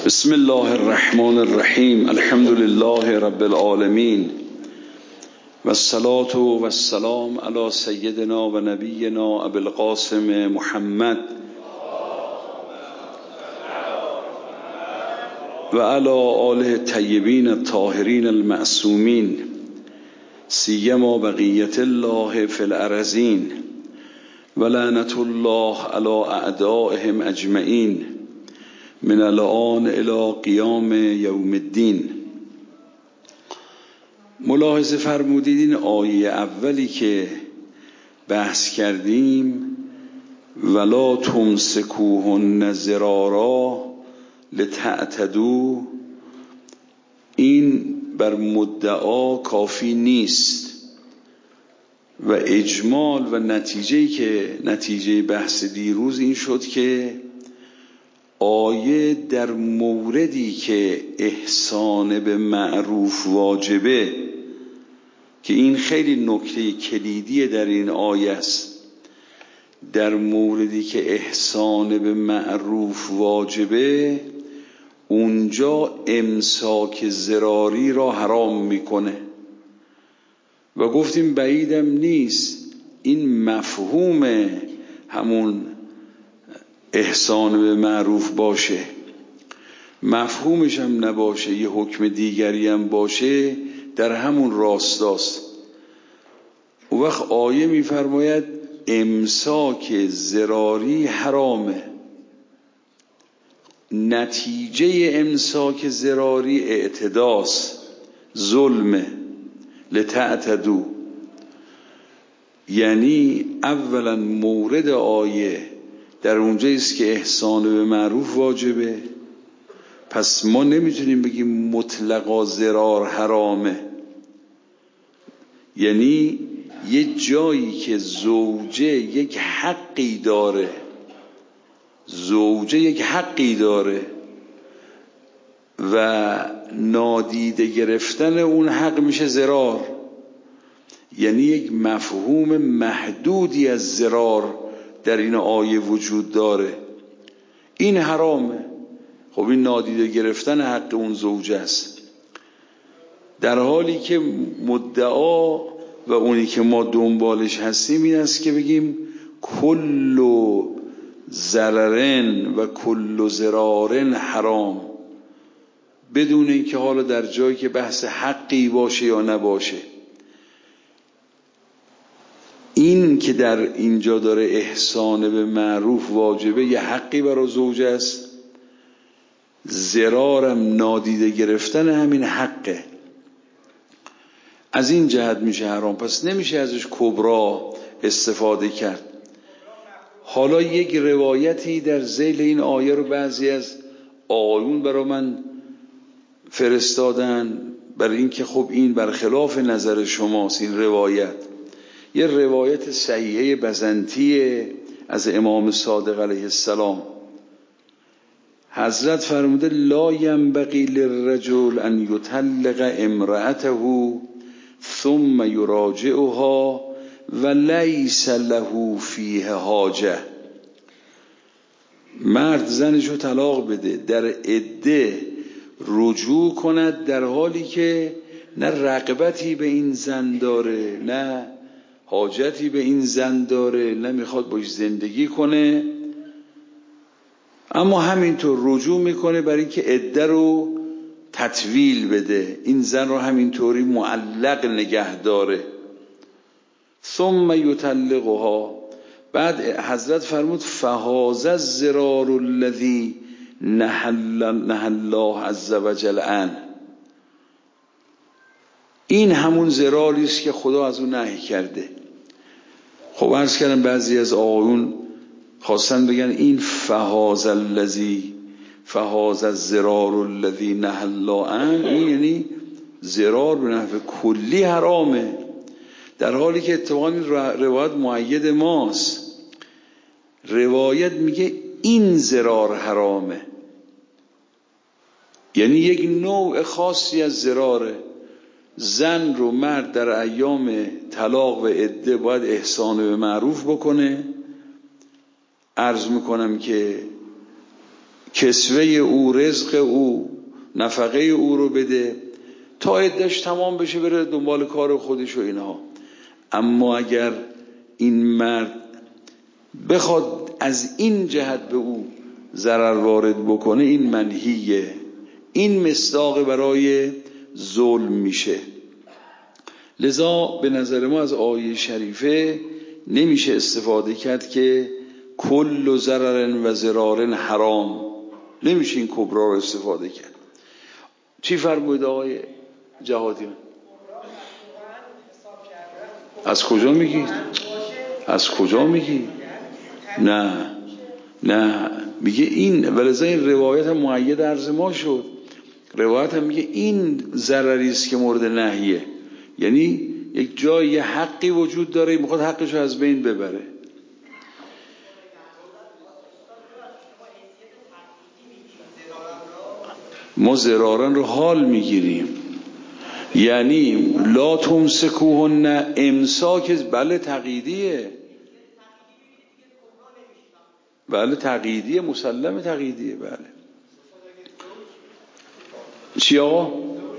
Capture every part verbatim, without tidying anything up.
بسم الله الرحمن الرحیم. الحمد لله رب العالمین و الصلاة و السلام علی سیدنا و نبینا ابی القاسم محمد و علی آله الطیبین الطاهرین المعصومین سیما بقیت الله فی الارضین و لعنة الله علی اعدائهم اجمعین من الان الی قیام یوم الدین. ملاحظه فرمودید این آیه اولی که بحث کردیم ولا تمسکوهن ضرارا لتعتدوا، این بر مدعا کافی نیست و اجمال و نتیجه‌ای که نتیجه بحث دیروز این شد که آیه در موردی که احسان به معروف واجبه، که این خیلی نکته کلیدی در این آیه است، در موردی که احسان به معروف واجبه اونجا امساک ضراری را حرام میکنه و گفتیم بعیدم نیست این مفهوم همون احسان به معروف باشه، مفهومش هم نباشه یه حکم دیگری هم باشه، در همون راستاست. اون وقت آیه میفرماید امساک ضراری حرامه. نتیجه امساک ضراری اعتداست، ظلمه، لتعتدوا. یعنی اولا مورد آیه در اونجا است که احسان به معروف واجبه، پس ما نمیتونیم بگیم مطلقا ضرار حرامه. یعنی یه جایی که زوجه یک حقی داره زوجه یک حقی داره و نادیده گرفتن اون حق میشه ضرار، یعنی یک مفهوم محدودی از ضرار در این آیه وجود داره، این حرامه. خب این نادیده گرفتن حق اون زوجه است، در حالی که مدعا و اونی که ما دنبالش هستیم این است که بگیم کل ضررن و کل ضرارن حرام، بدون اینکه حالا در جایی که بحث حقی باشه یا نباشه. این که در اینجا داره احسان به معروف واجبه یه حقی برای زوجه است، ضرارم نادیده گرفتن همین حقه، از این جهت میشه حرام، پس نمیشه ازش کبرا استفاده کرد. حالا یک روایتی در ذیل این آیه رو بعضی از آیون برای من فرستادن، برای اینکه خب این برخلاف نظر شماست این روایت، یه روایت صحیحه بزنطیه از امام صادق علیه السلام. حضرت فرموده لا ینبغی للرجل ان یطلق امرأته ثم یراجعها و لیس له فیه حاجه. مرد زنشو طلاق بده، در عده رجوع کند در حالی که نه رغبتی به این زن داره، نه حاجتی به این زن داره، نمیخواد باش زندگی کنه، اما همینطور رجوع میکنه برای اینکه عده رو تطویل بده، این زن رو همینطوری معلق نگه داره. ثم یطلقها، بعد حضرت فرمود فهذا الضرار الذی نهى الله عز وجل عنه، این همون ضراری است که خدا از اون نهی کرده. خب عرض کردم بعضی از آیون خواستن بگن این فهذا الذی فهذا الضرار الذی نهى الله عنه، این یعنی ضرار به نحو کلی حرامه، در حالی که اتفاقاً روایت مؤید ماست. روایت میگه این ضرار حرامه، یعنی یک نوع خاصی از ضراره. زن رو مرد در ایام طلاق و عده باید احسان به معروف بکنه. عرض میکنم که کسوه او، رزق او، نفقه او رو بده تا عده‌اش تمام بشه بره دنبال کار خودش و اینها. اما اگر این مرد بخواد از این جهت به او ضرر وارد بکنه، این منهیه، این مصداق برای ظلم میشه. لذا به نظر ما از آیه شریفه نمیشه استفاده کرد که کل ضرر و ضرار حرام، نمیشه این کبرا رو استفاده کرد. چی فرمود آقای جهادی؟ از کجا میگی؟ از کجا میگی؟ نه نه میگه این، ولذا این روایت هم مؤید عرض ما شد. روایت هم میگه این ضرری است که مورد نهیه، یعنی یک جای یه حقی وجود داره میخواد حقش رو از بین ببره. ما ضرارن رو حال میگیریم، یعنی لا تمسکوهن، امساک بله تقییدیه، بله تقییدیه، مسلم تقییدیه. بله چی آقا؟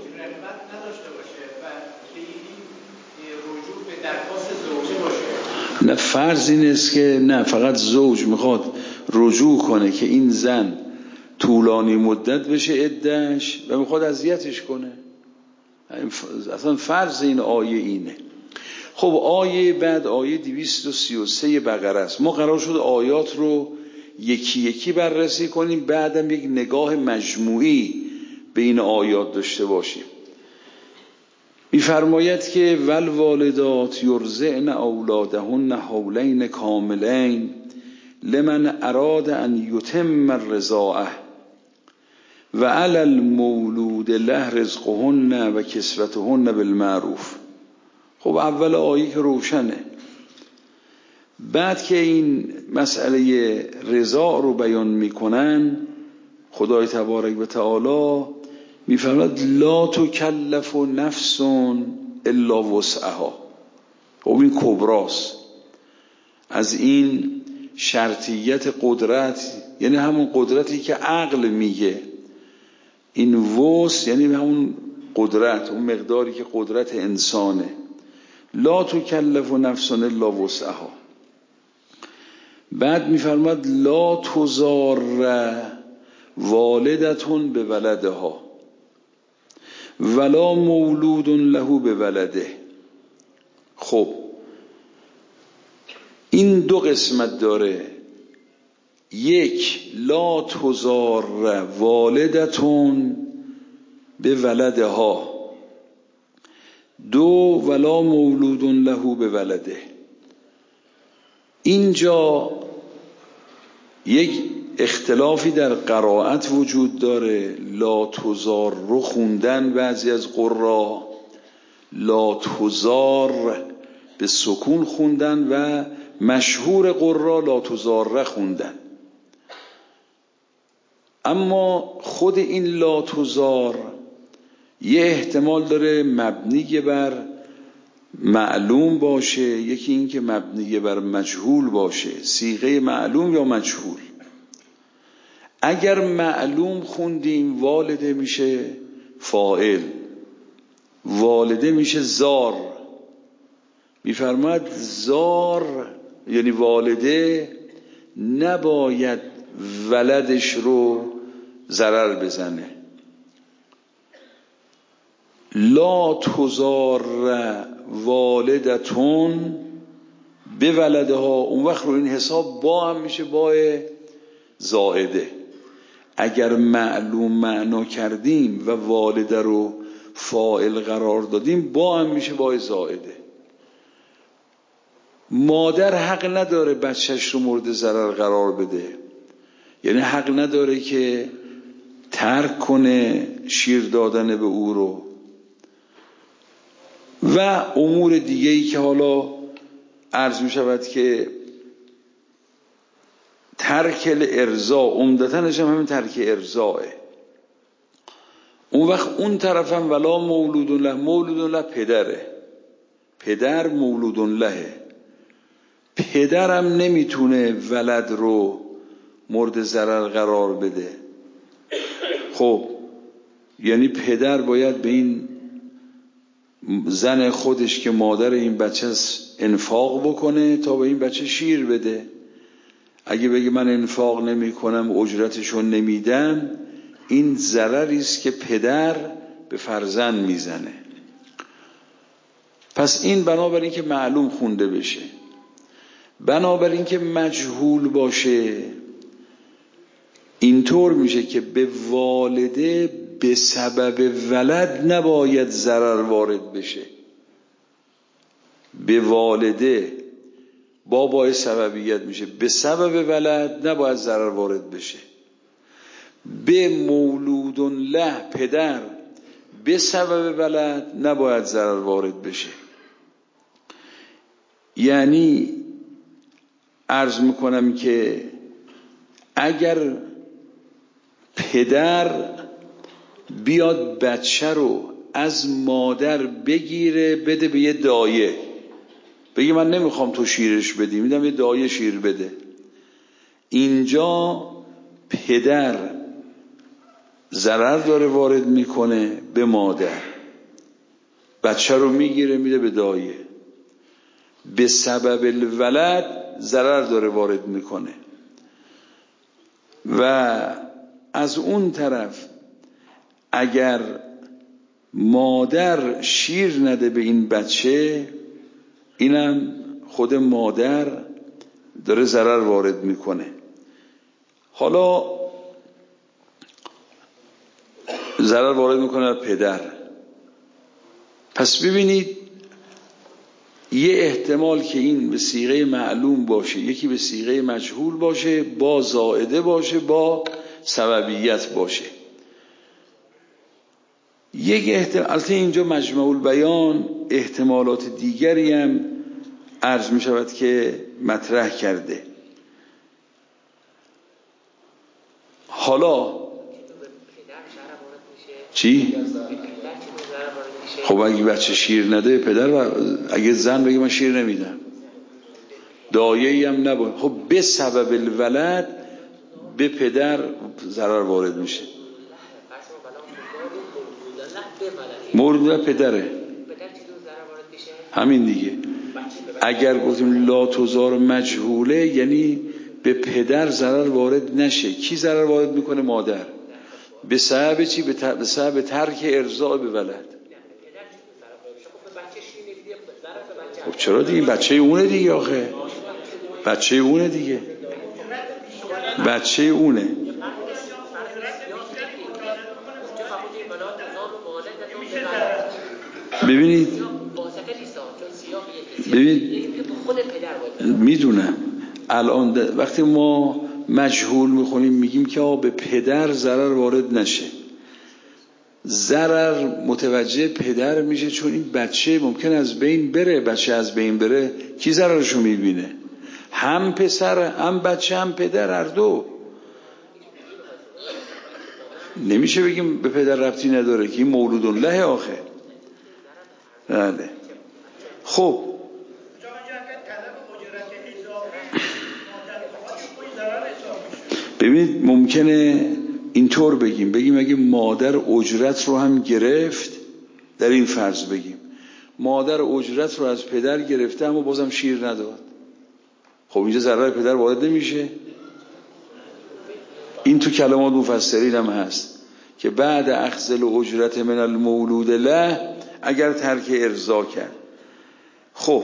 نه فرض این است که نه فقط زوج میخواد رجوع کنه که این زن طولانی مدت بشه عده‌اش و میخواد اذیتش کنه. اصلا فرض این آیه اینه. خب آیه بعد آیه دویست و سی و سه بقره است. ما قرار شد آیات رو یکی یکی بررسی کنیم، بعدم یک نگاه مجموعی به این آیات داشته باشیم. می‌فرماید که والوالدات یرضعن اولادهن حولین کاملین لمن اراد ان یتم الرضاعه و علی المولود له رزقهن و کسوتهن بالمعروف. خب اول آیه که روشنه. بعد که این مسئله رضاع رو بیان میکنن، خدای تبارک و تعالی میفرماید لا تکلف نفس الا وسعها. خب این کبراست. از این شرطیت قدرت، یعنی همون قدرتی که عقل میگه، این وس یعنی همون قدرت، اون مقداری که قدرت انسانه. لا تکلف نفس الا وسعها. بعد میفرماد لا تضار والدتون به ولدها ولا مولود له به ولده. خب این دو قسمت داره. یک، لا تضار والدتون به ولدها. دو، ولا مولود له به ولده. اینجا یک اختلافی در قرائت وجود داره. لا تضار رو خوندن بعضی از قرا، لا تضار به سکون خوندن و مشهور قرا لا تضار خوندن. اما خود این لا تضار یه احتمال داره مبنی بر معلوم باشه، یکی این که مبنی بر مجهول باشه، صیغه معلوم یا مجهول. اگر معلوم خوندیم والده میشه فاعل، والده میشه زار. میفرماد زار یعنی والده نباید ولدش رو ضرر بزنه. لا تضار والدتون به ولدها، اون وقت رو این حساب با هم میشه با زائده. اگر معلوم معنا کردیم و والده رو فاعل قرار دادیم با هم میشه با زائده. مادر حق نداره بچهش رو مورد ضرر قرار بده، یعنی حق نداره که ترک کنه شیر دادن به او رو و امور دیگه‌ای که حالا عرض می شود که ترک الارضاء، عمدتاًش هم همین ترک ارضاءه. اون وقت اون طرف هم ولا مولود له، مولود له پدره، پدر مولود له. پدرم نمیتونه ولد رو مورد ضرر قرار بده. خب یعنی پدر باید به این زن خودش که مادر این بچه است انفاق بکنه تا به این بچه شیر بده. اگه بگه من انفاق نمی کنم اجرتشو نمیدم، این ضرری است که پدر به فرزند میزنه. پس این بنابراین که معلوم خونده بشه. بنابراین که مجهول باشه اینطور میشه که به والده به سبب ولد نباید ضرر وارد بشه. به والده بابای سببیت میشه، به سبب ولد نباید ضرر وارد بشه. به مولود له پدر به سبب ولد نباید ضرر وارد بشه. یعنی عرض میکنم که اگر پدر بیاد بچه رو از مادر بگیره بده به یه دایه، بگی من نمیخوام تو شیرش بدی، میدم یه دایه شیر بده، اینجا پدر ضرر داره وارد میکنه به مادر. بچه رو میگیره میده به دایه، به سبب الولد ضرر داره وارد میکنه. و از اون طرف اگر مادر شیر نده به این بچه، اینم خود مادر داره ضرر وارد میکنه. حالا ضرر وارد میکنه پدر. پس ببینید یه احتمال که این به صیغه معلوم باشه، یکی به صیغه مجهول باشه، با زائده باشه، با سببیت باشه. یک احتمال، البته اینجا مجمع البیان احتمالات دیگری هم عرض می شود که مطرح کرده. حالا چی؟ خب اگه بچه شیر نده پدر، و اگه زن بگه من شیر نمیدم، دایه‌ای هم نباید، خب به سبب الولد به پدر ضرر وارد میشه. مورد پدره همین دیگه. اگر گفتیم لا تزار مجهوله یعنی به پدر ضرر وارد نشه. کی ضرر وارد میکنه؟ مادر. به سبب چی؟ به سبب ترک ارضاء به ولد. خب چرا دیگه؟ بچه اونه دیگه، آخه بچه اونه دیگه، بچه اونه. ببینید ببینید میدونم الان وقتی ما مجهول میخونیم میگیم که آقا به پدر ضرر وارد نشه، ضرر متوجه پدر میشه، چون این بچه ممکن از بین بره. بچه از بین بره کی ضررشو میبینه؟ هم پسر هم بچه هم پدر، هر دو. نمیشه بگیم به پدر ربطی نداره که این مولود له آخه. بله. خب ببینید ممکنه اینطور بگیم بگیم اگه مادر اجرت رو هم گرفت، در این فرض بگیم مادر اجرت رو از پدر گرفته اما بازم شیر نداد، خب اینجا ضرر پدر وارد نمیشه؟ این تو کلمات مفسرین هم هست که بعد اخذ الاجرت من المولود له اگر ترک ارضا کرد. خب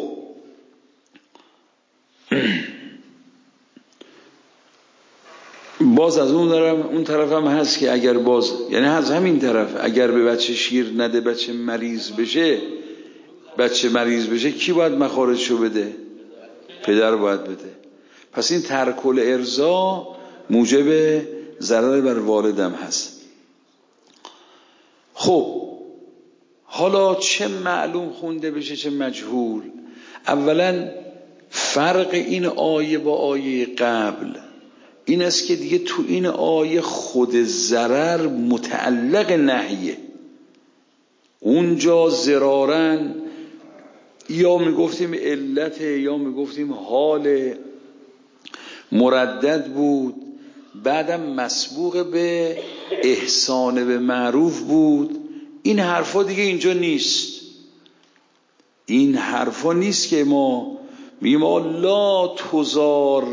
باز از اون طرف اون طرف هم هست که اگر باز یعنی از همین طرف اگر به بچه شیر نده بچه مریض بشه، بچه مریض بشه کی باید مخارجشو بده؟ پدر باید بده. پس این ترک الارضا موجب ضرر بر والدم هست. خب حالا چه معلوم خونده بشه چه مجهول؟ اولا فرق این آیه با آیه قبل این است که دیگه تو این آیه خود ضرر متعلق نهیه. اونجا ضرارن یا میگفتیم علت یا میگفتیم حال مردد بود بعدم مسبوق به احسان به معروف بود. این حرفا دیگه اینجا نیست. این حرفا نیست که ما میگیم لا تزار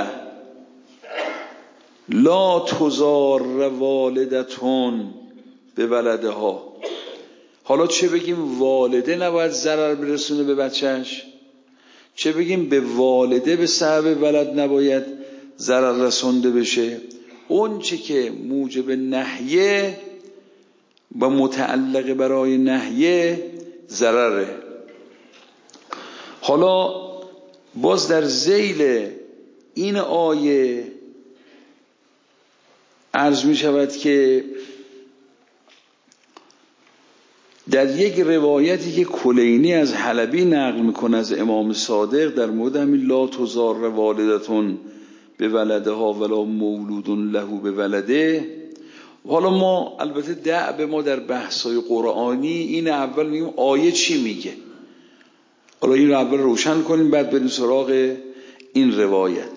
لا تزار والدتون به ولدها. حالا چه بگیم والده نباید ضرر برسونه به بچهش، چه بگیم به والده به سبب ولد نباید ضرر رسونده بشه. اون چه که موجب نهیه و متعلق برای نهیه ضرره. حالا باز در ذیل این آیه عرض می شود که در یک روایتی که کلینی از حلبی نقل میکنه از امام صادق در مورد همین لا تزار والدتون به ولدها ولا مولود له به ولده. حالا ما البته دعب ما در بحث‌های قرآنی این اول میگیم آیه چی میگه، حالا این رو اول روشن کنیم بعد بریم سراغ این روایت.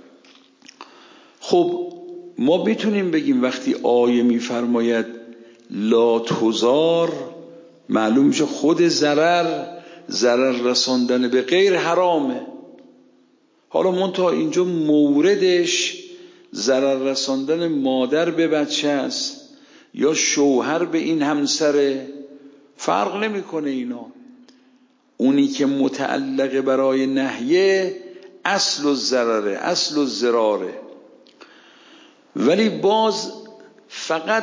خب ما میتونیم بگیم وقتی آیه میفرماید لا تزار، معلوم میشه خود ضرر ضرر رساندن به غیر حرامه. حالا منتها اینجا موردش ضرر رساندن مادر به بچه است یا شوهر به این همسره، فرق نمیکنه اینا. اونی که متعلق برای نهیه اصل الضرره، اصل الضراره. ولی باز فقط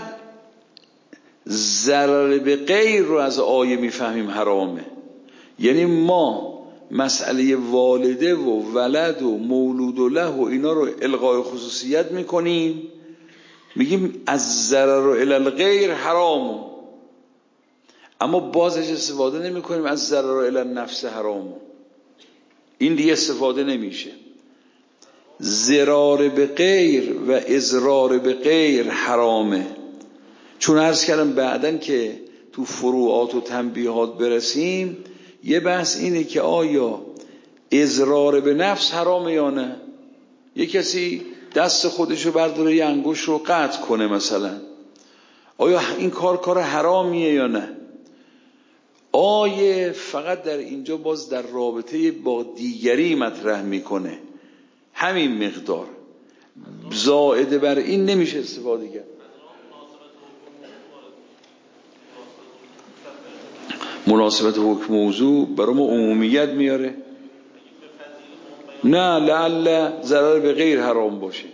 ضرر به غیر رو از آیه میفهمیم حرامه. یعنی ما مسئله والده و ولد و مولود و له و اینا رو الغای خصوصیت میکنیم، میگیم از ضرر و الی الغیر حرامه، اما بازش استفاده نمی کنیم از ضرر و الی النفس حرامه. این دیگه استفاده نمیشه. ضرار به غیر و اضرار به غیر حرامه. چون عرض کردم بعدن که تو فروعات و تنبیهات برسیم یه بحث اینه که آیا اضرار به نفس حرامه یا نه. یه کسی دست خودشو برداره یه انگوش رو قطع کنه مثلا، آیا این کار کار حرامیه یا نه؟ آیه فقط در اینجا باز در رابطه با دیگری مطرح میکنه، همین مقدار، زائد بر این نمیشه استفاده کرد. مناسبت حکم موضوع برای ما عمومیت میاره. نه لعل ضرر به غیر حرام باشه،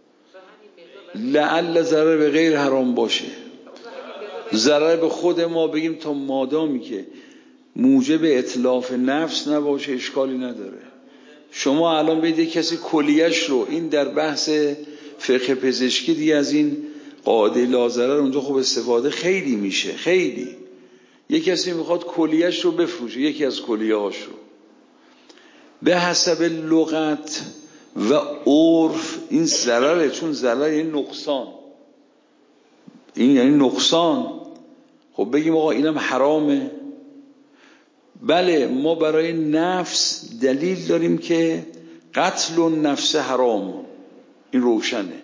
لعل ضرر به غیر حرام باشه. ضرر به خود ما بگیم تا مادامی که موجب اتلاف نفس نباشه اشکالی نداره. شما الان بید کسی کلیهش رو، این در بحث فقه پزشکی دیگه از این قاعده لا ضرر اونجا خوب استفاده خیلی میشه. خیلی یک کسی میخواد کلیهش رو بفروشه، یکی از کلیه‌هاش رو، به حسب لغت و عرف این ضرره، چون ضرر یعنی نقصان، این یعنی نقصان. خب بگیم آقا اینم حرامه. بله ما برای نفس دلیل داریم که قتل النفس حرام، این روشنه.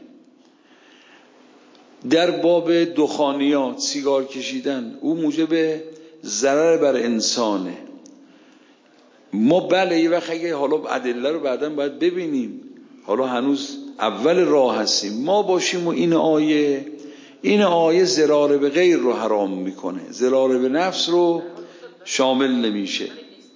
در باب دخانیات، سیگار کشیدن، او موجب ضرر بر انسانه. ما بله یه وقت اگه حالا ادله رو بعداً باید ببینیم، حالا هنوز اول راه هستیم، ما باشیم و این آیه این آیه ضرار به غیر رو حرام میکنه، ضرار به نفس رو شامل نمیشه.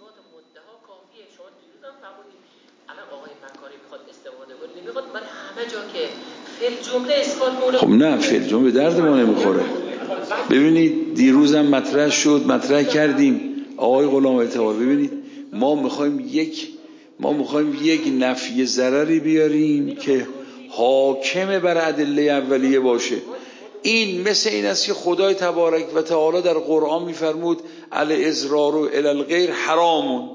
خب نه فعل جمله درد ما نمیخوره. ببینید دیروزم مطرح شد، مطرح کردیم آقای غلام اعتبار، ببینید ما میخوایم یک ما میخوایم یک نفی ضرری بیاریم که حاکم بر ادله اولیه باشه. این مثل این است که خدای تبارک و تعالی در قرآن میفرمود الاضرار الی الغیر حرامون.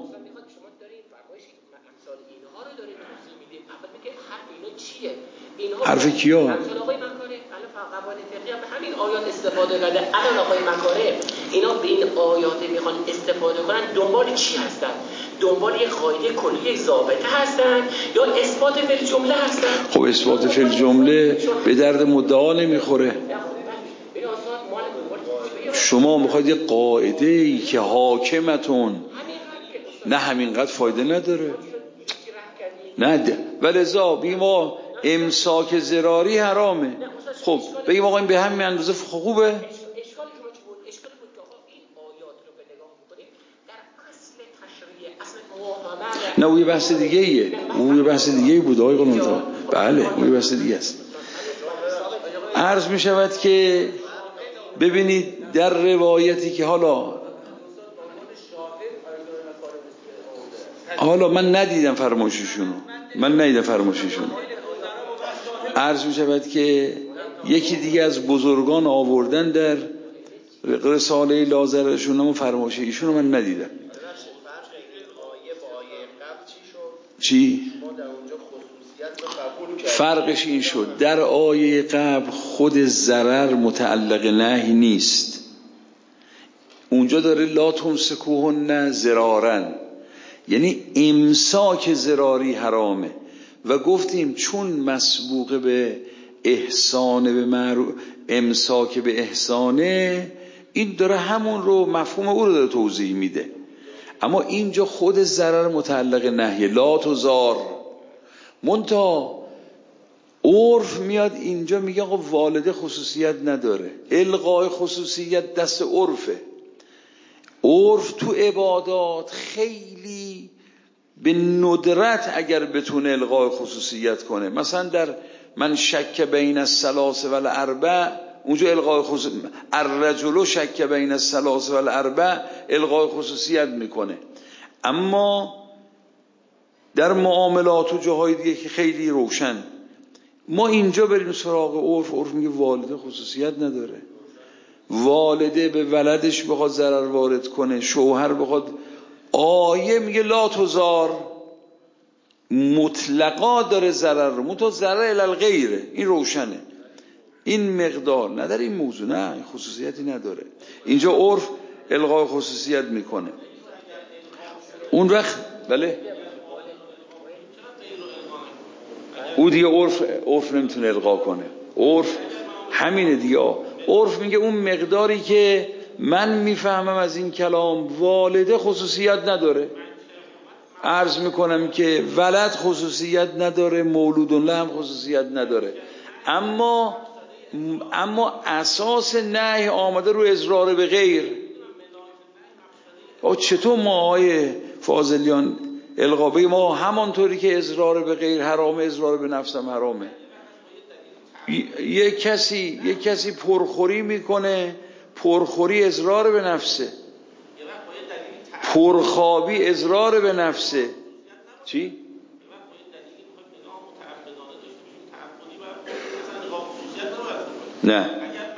حرف کیا؟ همین آیات استفاده کرده. الان آقای مکاره اینا به این آیات میخوان استفاده کنن دنبال چی هستن؟ دنبال یک قاعده کلی، یک ضابطه هستن یا اثبات فی الجمله هستن؟ خب اثبات فی الجمله به درد مدعا نمیخوره. شما میخواید یه قاعده ای که حاکمتون نه همینقدر فایده نداره. نه ولذا بگیم ما امساک ضراری حرامه. خب بگیم آقا این به همین اندازه خوبه. نه اون یه بحث دیگه ایه، اون یه بحث دیگه بود آقای قانون‌جا. بله اون یه بحث دیگه است. عرض می شود که ببینید در روایتی که حالا حالا من ندیدم فرمایششونو من ندیدم فرمایششونو عرض می شود که یکی دیگه از بزرگان آوردن در رساله لازرشون اما فرمایش ایشونو من ندیدم. چی؟ فرقش این شد در آیه قبل خود ضرر متعلق نهی نیست. اونجا داره لا تمسکوهن ضرارن، یعنی امساک ضراری حرامه و گفتیم چون مسبوق به احسان به معروف امساک به احسانه، این داره همون رو مفهوم او رو داره توضیح میده. اما اینجا خود ضرر متعلق نهی لا تزار. منتها عرف میاد اینجا میگه آقا والده خصوصیت نداره، الغای خصوصیت دست عرفه. عرف تو عبادات خیلی به ندرت اگر بتونه الغای خصوصیت کنه، مثلا در من شک بین الثلاث و الاربع اونجا الغای خصوصیت، الرجل شک بین الثلاث و الاربع الغای خصوصیت میکنه. اما در معاملات و جاهای دیگه که خیلی روشن، ما اینجا بریم سراغ عرف، عرف میگه والده خصوصیت نداره. والده به ولدش بخواد ضرر وارد کنه، شوهر بخواد، آیه میگه لا تزار، مطلقا داره ضرر رو، منتها ضرر الی الغیره، این روشنه، این مقدار نداره، این موضوع نه، این خصوصیتی نداره. اینجا عرف الغای خصوصیت میکنه. اون وقت بله او دیگه عرف عرف نمیتونه الغا کنه. عرف همینه دیگه. عرف میگه اون مقداری که من میفهمم از این کلام والده خصوصیت نداره، عرض میکنم که ولد خصوصیت نداره، مولود له هم خصوصیت نداره. اما اما اساس نهی آمده رو اضرار به غیر. او چطور ما آقای فاضلیان القابه ما همانطوری که اضرار به غیر حرامه، اضرار به نفسم حرامه. یک کسی یک کسی پرخوری میکنه، پرخوری اضرار به نفسه، پرخوابی اضرار به نفسه. چی؟ نه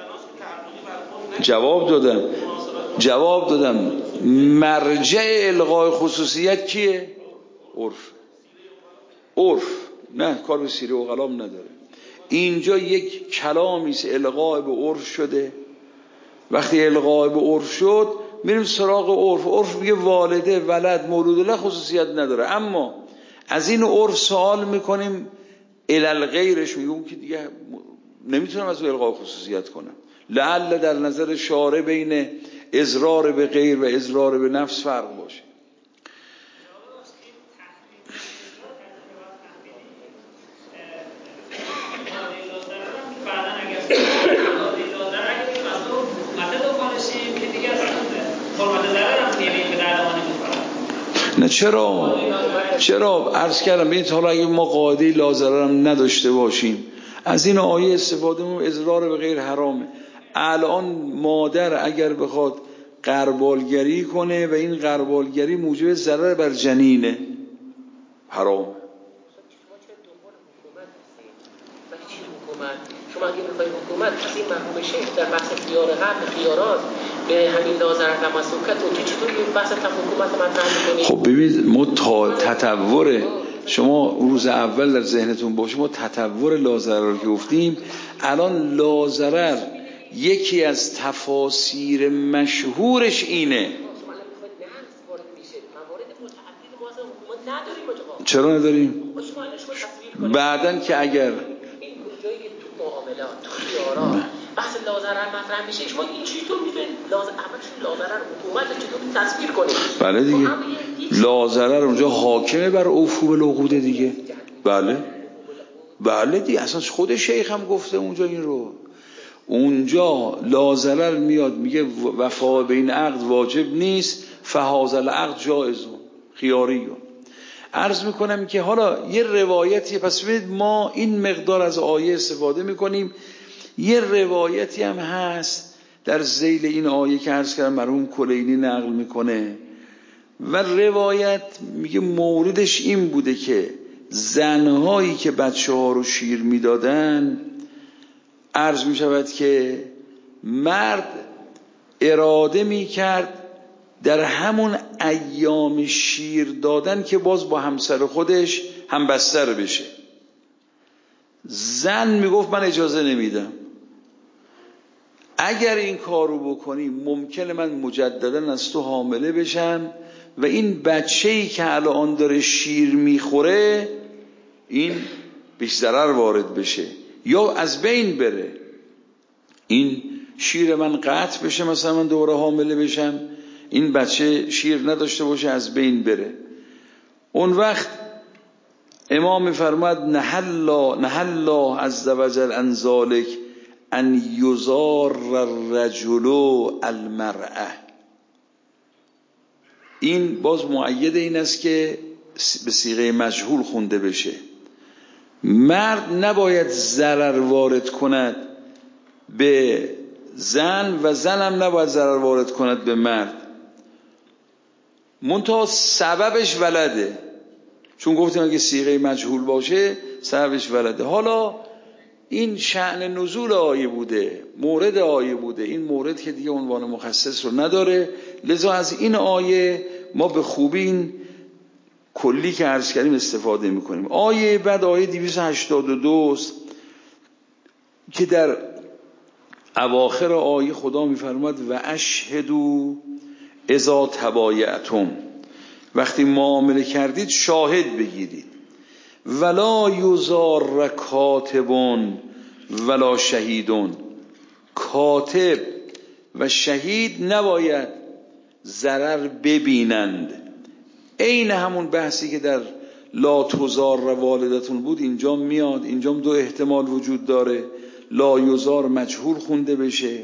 جواب دادم جواب دادم مرجع الغای خصوصیت کیه؟ عرف. عرف نه کار به سیره و قلم نداره. اینجا یک کلامی است الغای به عرف شده. وقتی الغای به عرف شد میریم سراغ عرف. عرف میگه والده ولد مولود له خصوصیت نداره، اما از این عرف سوال میکنیم الی غیرش، میگم که دیگه نمیتونم از الغای خصوصیت کنم. لعل در نظر شارع بین اضرار به غیر و اضرار به نفس فرق باشه. نه چرا چرا عرض کردم ببینید حالا اگه ما قاعده لازرم نداشته باشیم از این آیه استفاده مون اضرار به غیر حرامه. الان مادر اگر بخواد غربالگری کنه و این غربالگری موجب ضرر بر جنینه، حرام. شما اگه میخواید حکومت پس این مرحوم شیخ در بحث خیار حق خیارات به همین لازرت و مسوکت اونجا چطور این بحث حکومت مطرح میکنید؟ خب ببینید ما تا تطور شما روز اول در ذهنتون باشه، ما تطور لازرر رو که گفتیم، الان لازرر یکی از تفاسیر مشهورش اینه. چرا نداریم؟ بعدن که اگر این اونجایی که تو معاملات تو خیارات بحث لاضرر مطرح میشه، شما این چطور میتونید لاضرر اولش لاضرر حکومت رو چطور تصویر کنید؟ بله دیگه لاضرر اونجا حاکمه بر عفو العقود دیگه. بله بله دیگه اصلا خود شیخ هم گفته اونجا این رو. اونجا لاضرر میاد میگه وفا بین عقد واجب نیست، فهذا العقد جائزون خیاریون. عرض میکنم که حالا یه روایتی، پس ببینید ما این مقدار از آیه استفاده میکنیم، یه روایتی هم هست در ذیل این آیه که عرض کردم مرحوم کلینی نقل میکنه و روایت میگه موردش این بوده که زنهایی که بچه ها رو شیر میدادن، عرض میشود که مرد اراده میکرد در همون ایام شیر دادن که باز با همسر خودش هم بستر بشه. زن میگفت من اجازه نمیدم، اگر این کارو بکنی ممکنه من مجددا از تو حامله بشم و این بچه‌ای که الان داره شیر میخوره این بهش ضرر وارد بشه یا از بین بره، این شیر من قطع بشه، مثلا من دوباره حامله بشم این بچه شیر نداشته باشه از بین بره. اون وقت امام میفرماد نهلا نهلا عز وجل عن ذلک ان یضار الرجل المرأة. این باز مؤید این است که به صیغه مجهول خونده بشه. مرد نباید ضرر وارد کند به زن و زن هم نباید ضرر وارد کند به مرد، منتها سببش ولده، چون گفتیم اگه صیغه مجهول باشه سببش ولده. حالا این شأن نزول آیه بوده، مورد آیه بوده، این مورد که دیگه عنوان مخصص رو نداره، لذا از این آیه ما به خوبی این کلی که عرض کردیم استفاده میکنیم. آیه بعد آیه دویست و هشتاد و دو که در اواخر آیه خدا میفرماد و اشهدوا اذا تبایعتم، وقتی معامله کردید شاهد بگیرید، ولا یضار کاتب ولا شهیدون، کاتب و شهید نباید ضرر ببینند. این همون بحثی که در لا تضار والدتون بود اینجا میاد. اینجا دو احتمال وجود داره، لا یضار مجهول خونده بشه،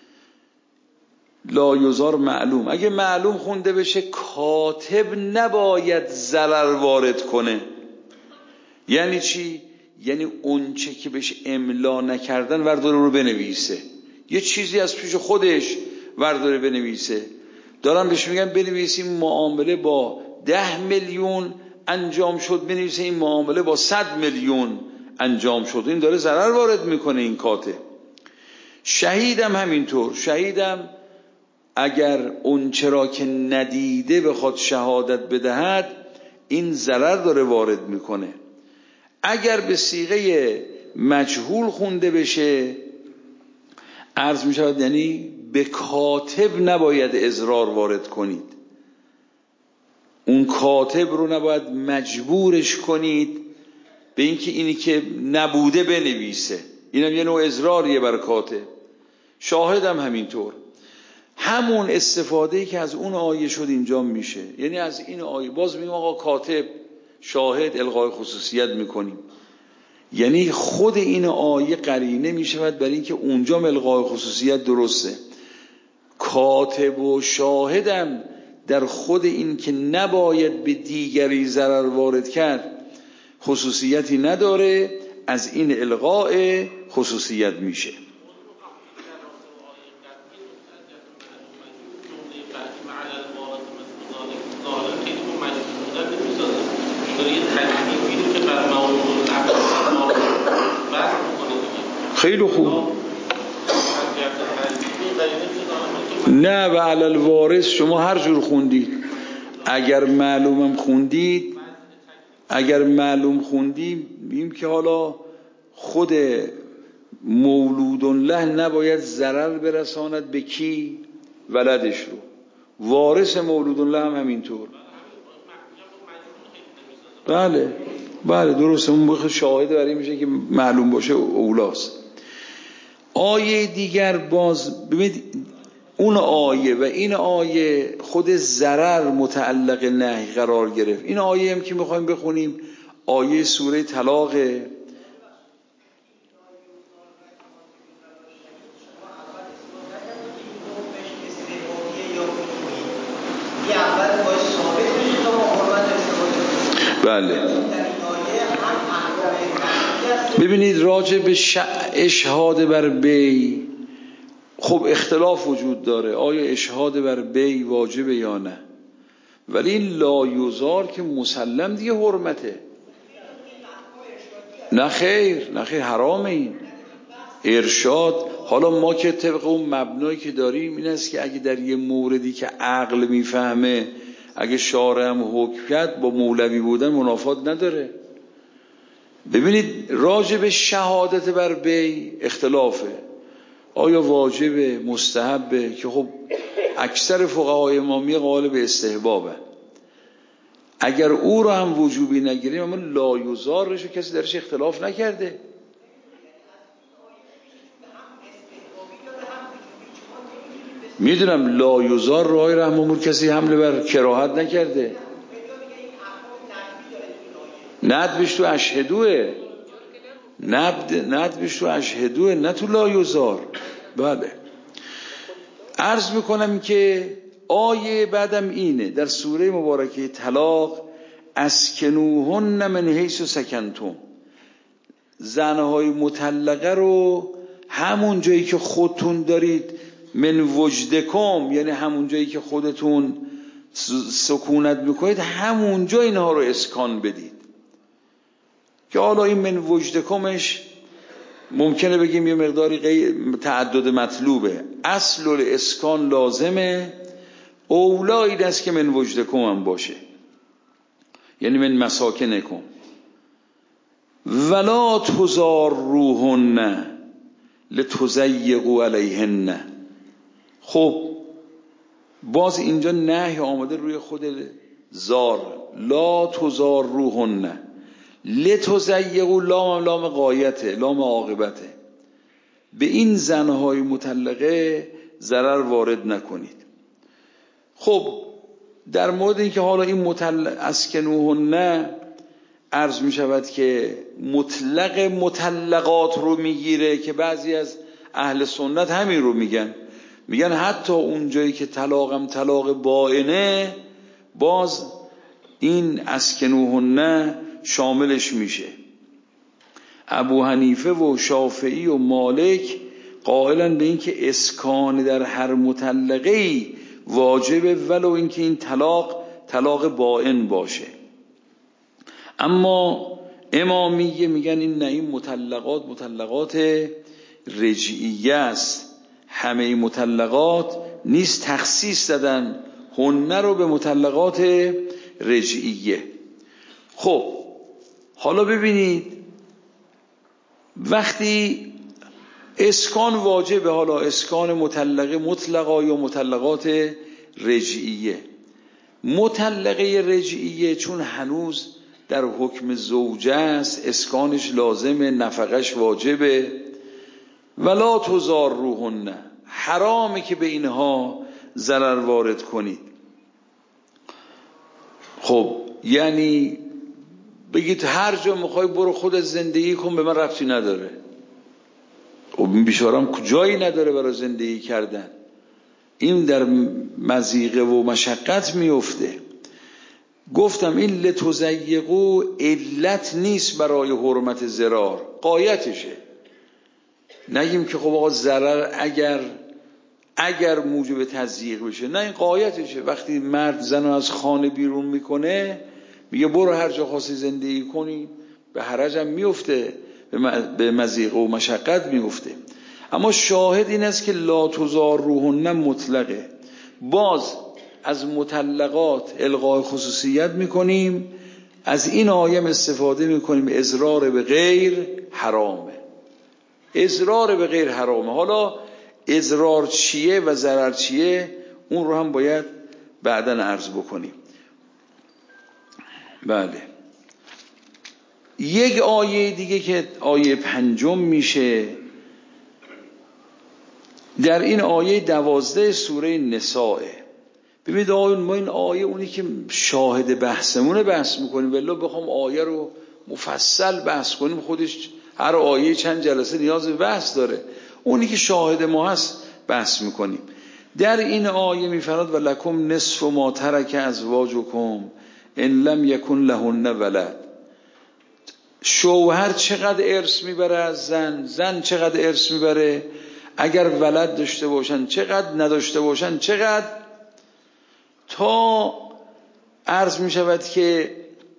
لا یضار معلوم. اگه معلوم خونده بشه کاتب نباید ضرر وارد کنه. یعنی چی؟ یعنی اون چه که بهش املا نکردن ورداره رو بنویسه، یه چیزی از پیش خودش ورداره بنویسه. دارم بهش میگم بنویسیم معامله با ده میلیون انجام شد، بنویسه این معامله با صد میلیون انجام شد، این داره ضرر وارد میکنه این کاتب. شهیدم همینطور، شهیدم اگر اون چرا که ندیده بخواد شهادت بدهد این ضرر داره وارد میکنه. اگر به صیغه مجهول خونده بشه عرض میشود یعنی به کاتب نباید اضرار وارد کنید، اون کاتب رو نباید مجبورش کنید به اینکه اینی که نبوده بنویسه، اینم یه نوع اضراریه بر کاتب. شاهدم همینطور. همون استفاده‌ای که از اون آیه شد اینجا میشه، یعنی از این آیه باز میگم آقا کاتب شاهد الغای خصوصیت میکنیم، یعنی خود این آیه قرینه میشود برای اینکه اونجا الغای خصوصیت درسته. کاتب و شاهدم در خود این که نباید به دیگری ضرر وارد کرد خصوصیتی نداره، از این الغای خصوصیت میشه. خیلی خوب. نه و علی الوارث شما هر جور خوندید، اگر معلومم خوندید، اگر معلوم خوندیم بیم که حالا خود مولود له نباید ضرر برساند به کی؟ ولدش رو. وارث مولود له هم همینطور. بله بله درسته، اون بخش شاهد برای میشه که معلوم باشه اولاست. آیه دیگر باز ببینید اون آیه و این آیه خود ضرر متعلق نهی قرار گرفت. این آیه هم که میخوایم بخونیم آیه سوره طلاقه. بله ببینید راجع به اشهاد بر بی خب اختلاف وجود داره، آیا اشهاد بر بی واجبه یا نه، ولی این لایوزار که مسلم دیگه حرمته. نه خیر نه خیر حرامه این ارشاد. حالا ما که طبق اون مبنایی که داریم این است که اگه در یه موردی که عقل میفهمه اگه شارع هم حکم کرد با مولوی بودن منافات نداره. ببینید راجع به شهادت بر بی اختلافه، آیا واجبه مستحبه، که خب اکثر فقهای امامی قائل به استحبابه. اگر او رو هم وجوبی نگیریم اما لایوزار رو کسی درش اختلاف نکرده. میدونم لایوزار رو آقای رحم‌الله کسی حمله بر کراهت نکرده. ندبش تو اشهدوه، ندبش تو اشهدوه نه تو لایوزار. بله عرض میکنم که آیه بعدم اینه در سوره مبارکه طلاق، اسکنوهن من حیث سکنتم، زنهای مطلقه رو همون جایی که خودتون دارید، من وجدکم یعنی همون جایی که خودتون سکونت میکنید همون جا اینها رو اسکان بدید. که حالا این من وجدکمش ممکنه بگیم یه مقداری غیر تعدد مطلوبه، اصل الاسکان لازمه، اولا این است که من وجدکم هم باشه، یعنی من مساکنکم. ولا تضاروهن لتضیقوا علیهن. خب باز اینجا نهی آمده روی خود زار، لا تضاروهن، لتضیقوا لام لام غایته، لام عاقبته، به این زنهای مطلقه ضرر وارد نکنید. خب در مورد اینکه حالا این مطلق اسکنوهن عرض می شود که مطلق مطلقات رو میگیره، که بعضی از اهل سنت همین رو میگن، میگن حتی اون جایی که طلاقم طلاق بائنه باز این اسکنوهن شاملش میشه. ابو حنیفه و شافعی و مالک قائلن به این که اسکان در هر مطلقه‌ای واجبه ولو اینکه این طلاق طلاق بائن باشه. اما امامیه میگن این نه، این مطلقات مطلقات رجعیه است، همه مطلقات نیست، تخصیص دادن هن رو به مطلقات رجعیه. خب حالا ببینید وقتی اسکان واجبه، حالا اسکان مطلقه مطلقا یا مطلقات رجعیه، مطلقه رجعیه چون هنوز در حکم زوجه است اسکانش لازمه، نفقش واجبه. ولا تضاروهن، حرامه که به اینها ضرر وارد کنید. خب یعنی بگید هر جا میخوای برو خودت زندگی کن، به من ربطی نداره. خب بیچاره‌ام جایی نداره برای زندگی کردن، این در مضیقه و مشقت میفته. گفتم این لتضیقوا علت نیست برای حرمت ضرار، غایتشه. نگیم که خب آقا ضرر اگر اگر موجب تضییق بشه، نه این غایتشه. وقتی مرد زن رو از خانه بیرون میکنه میگه برو هر جا خواستی زندگی کنی، به حرجم میفته، به مضیقه و مشقت میفته. اما شاهد این است که لا تضاروهن مطلقه، باز از مطلقات الغای خصوصیت میکنیم، از این آیه استفاده میکنیم، اضرار به غیر حرامه. اضرار به غیر حرامه. حالا اضرار چیه و ضرر چیه اون رو هم باید بعداً عرض بکنیم. بله، یک آیه دیگه که آیه پنجم میشه، در این آیه دوازده سوره نساء. ببینید آیه ما این آیه اونی که شاهد بحثمونه بحث میکنیم، ولی بخوام آیه رو مفصل بحث کنیم خودش هر آیه چند جلسه نیاز به بحث داره. اونی که شاهد ما هست بحث میکنیم. در این آیه میفرماد و لکم نصف ما ترک ازواجکم ان لم یکن لهن ولد. شوهر چقدر ارث میبره از زن، زن چقدر ارث میبره اگر ولد داشته باشن، چقدر نداشته باشن چقدر، تا عرض میشود که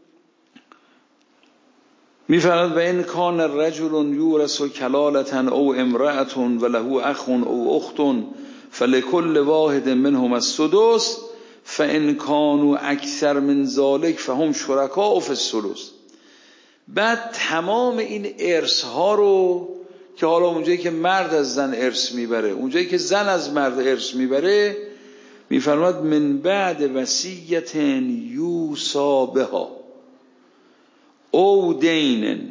میفرماد و این کان رجل یورث کلالة او امرأة و له اخ او اخت فلکل واحد منهم السدس فان کانوا اکثر من ذلك فهم شرکاء فی الثلث. بعد تمام این ارث ها رو که حالا اونجایی که مرد از زن ارث میبره، اونجایی که زن از مرد ارث میبره، میفرماد من بعد وصیت یوصی بها او دین،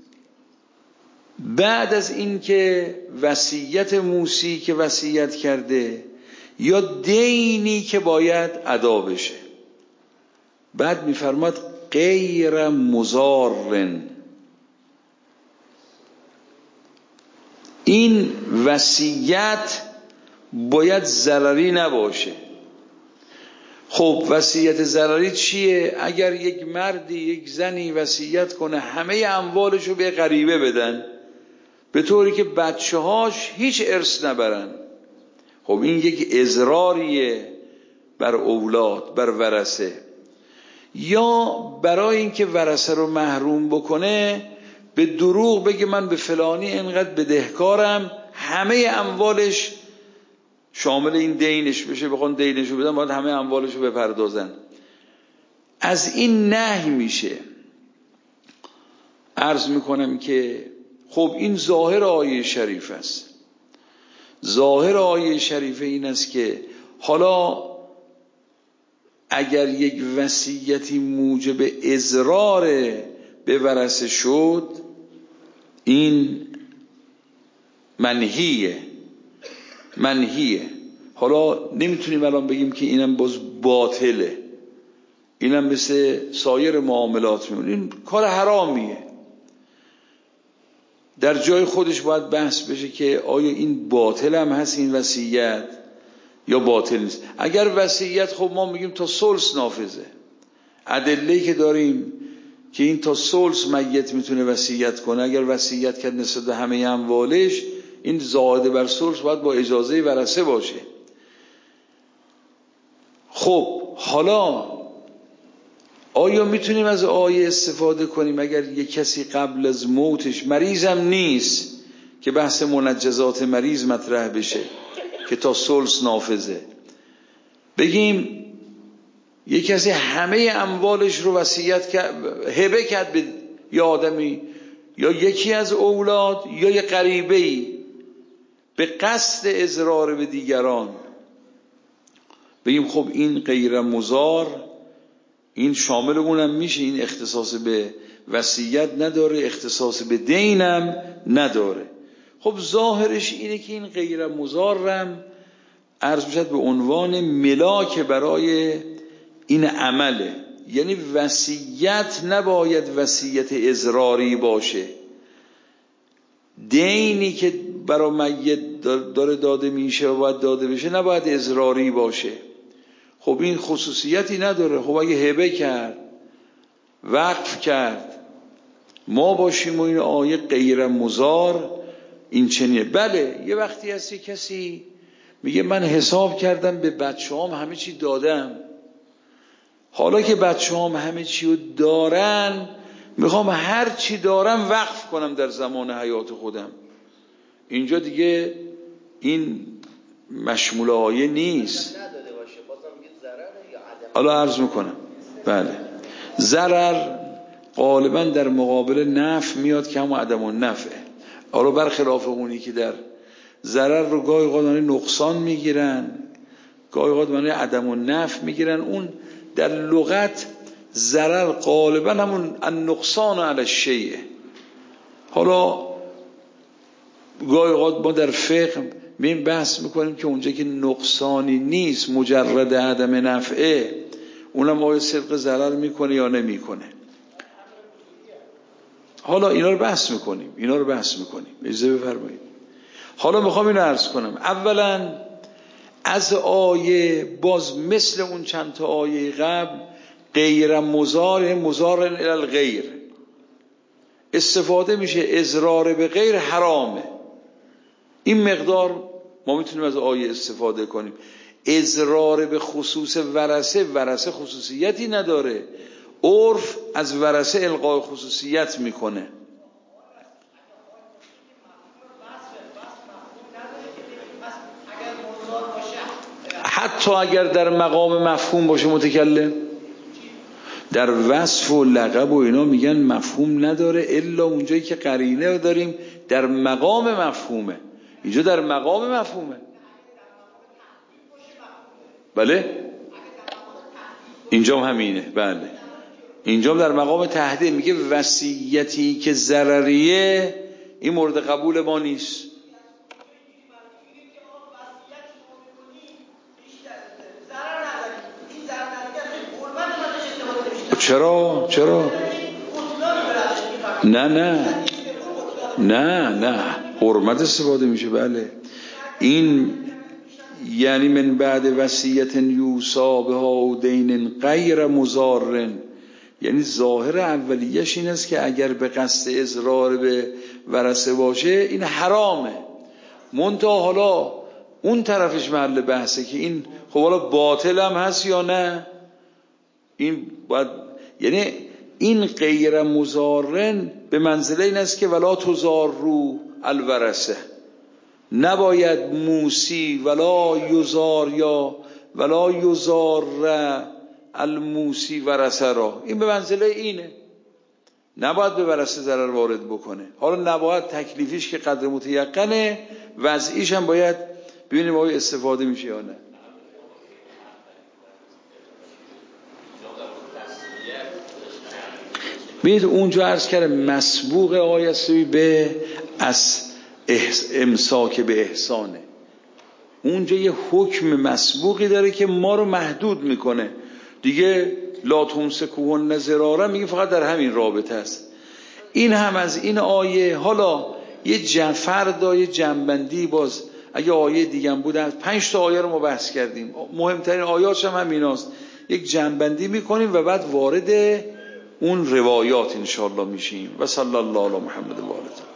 بعد از این که وصیت موصی که وصیت کرده یا دینی که باید ادا بشه. بعد میفرماد غیر مضارن، این وصیت باید ضرری نباشه. خب وصیت ضرری چیه؟ اگر یک مردی یک زنی وصیت کنه همه اموالشو به غریبه بدن به طوری که بچه هاش هیچ ارث نبرن، خب این یک اضراریه بر اولاد، بر ورثه. یا برای اینکه ورثه رو محروم بکنه به دروغ بگه من به فلانی اینقدر بدهکارم، همه اموالش شامل این دینش بشه، بخوان دینشو بدن باید همه اموالشو بپردازن. از این نهی میشه. عرض میکنم که خب این ظاهر آیه شریف است. ظاهر آیه شریف این است که حالا اگر یک وصیتی موجب اضرار به ورثه شد این منهیه منهیه. حالا نمیتونیم الان بگیم که اینم باز باطله، اینم مثل سایر معاملات میمونه، این کار حرامیه. در جای خودش باید بحث بشه که آیا این باطل هم هست این وصیت یا باطل نیست. اگر وصیت خب ما میگیم تا ثلث نافذه، ادله‌ای که داریم که این تا ثلث میت میتونه وصیت کنه، اگر وصیت کرد نسبت به همه اموالش این زائد بر ثلث باید با اجازه ورثه باشه. خب حالا آیا میتونیم از آیه استفاده کنیم اگر یک کسی قبل از موتش مریضم نیست که بحث منجزات مریض مطرح بشه که تا ثلث نافذه، بگیم یک کسی همه اموالش رو وصیت کرد هبه کرد به یه آدمی یا یکی از اولاد یا یه قریبه‌ای به قصد اضرار به دیگران، بگیم خب این غیر مضار، این شامل اونم میشه، این اختصاص به وصیت نداره، اختصاص به دینم نداره. خب ظاهرش اینه که این غیر مضارم عرض میشد به عنوان ملاک برای این عمله، یعنی وصیت نباید وصیت اضراری باشه، دینی که برای میت داره داده میشه و باید داده بشه نباید اضراری باشه. خب این خصوصیتی نداره. خب اگه هبه کرد وقف کرد ما باشیم و این آیه غیر مضار این چنیه. بله یه وقتی هست کسی میگه من حساب کردم به بچه هم همه چی دادم، حالا که بچه هم همه چی رو دارن میخوام هر چی دارم وقف کنم در زمان حیات خودم. اینجا دیگه این مشمول آیه نیست. حالا عرض میکنم بله ضرر غالبا در مقابل نفع میاد که همون عدم النفعه. حالا برخلاف اونی که در ضرر رو گاهی اوقات نقصان میگیرن، گاهی اوقات معنی عدم و نفع میگیرن. اون در لغت ضرر غالبا همون النقصان علی الشیء. حالا گاهی اوقات ما در فقه میم بحث میکنیم که اونجا که نقصانی نیست مجرد عدم نفعه، اونم آیا صدق ضرر میکنه یا نمیکنه. حالا اینا رو بحث میکنیم اینا رو بحث میکنیم اجازه بفرمایید. حالا میخوام اینو عرض کنم. اولا از آیه باز مثل اون چند تا آیه قبل غیر مضار مضار الی الغیر استفاده میشه. اضرار به غیر حرامه. این مقدار ما میتونیم از آیه استفاده کنیم. اضرار به خصوص ورثه، ورثه خصوصیتی نداره، عرف از ورثه القای خصوصیت میکنه. حتی اگر در مقام مفهوم باشه متکلم، در وصف و لقب و اینا میگن مفهوم نداره الا اونجایی که قرینه داریم در مقام مفهومه. اینجا در مقام مفهومه. بله اینجا هم همینه. بله اینجا هم در مقام تهدید میگه وصیتی که ضرریه این مورد قبول ما نیست. چرا؟ چرا؟ نه نه نه نه حرمت استفاده میشه. بله این یعنی من بعد وصیت یوصا بها دین غیر مضار، یعنی ظاهر اولیش این است که اگر به قصد اضرار به ورثه باشه این حرامه. منتها حالا اون طرفش محل بحثه که این خب حالا باطل هم هست یا نه. این باید یعنی این غیر مضارن به منزله این است که ولا تضاروا الورثه، نباید موسی ولا یزار یا ولا یزار الموسی ورثه را. این به منزله اینه، نباید به ورثه ضرر وارد بکنه. حالا نباید تکلیفیش که قدر متیقنه، وضعیش هم باید ببینیم آیا استفاده میشه یا نه. ببینید اونجا عرض کردم مسبوق آیه به از امساک به احسانه. اونجا یه حکم مسبوقی داره که ما رو محدود میکنه دیگه. لا تمسکوهن ضرارا میگه فقط در همین رابطه است. این هم از این آیه. حالا یه جفردا یه جنبندی باز اگه آیه دیگه هم بود، پنج تا آیه رو ما بحث کردیم، مهمترین آیاتش هم همیناست. یک جنبندی میکنیم و بعد وارد اون روایات انشاءالله میشیم. و صلی الله علی محمد و آله.